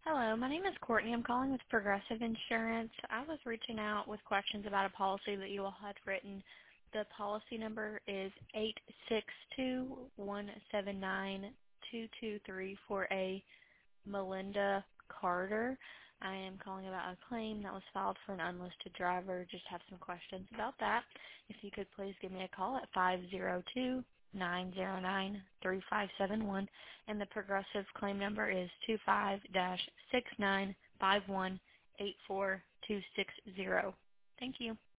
Hello, my name is Courtney. I'm calling with Progressive Insurance. I was reaching out with questions about a policy that you all had written. The policy number is 862-179-2234 for a Melinda Carter. I am calling about a claim that was filed for an unlisted driver. Just have some questions about that. If you could please give me a call at 502-909-3571, and the Progressive claim number is 25-695184-260. Thank you.